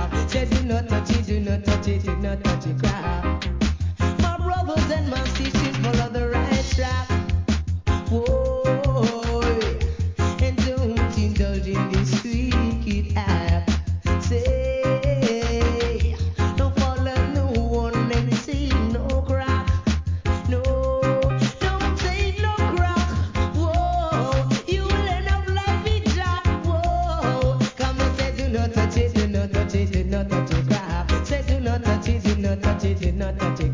crap. Say do not touch it, do not touch it, do not touch it, crap. My brothers and my sisters follow the right track. Whoa, and don't indulge in this wicked act. Say, don't follow no one and say no crack. No, don't take no crack. Whoa, you will end up like Big Jack. Whoa, come and say do not touch it, do not touch it, do not touch it, crack. Say do not touch it, do not touch it, do not touch it.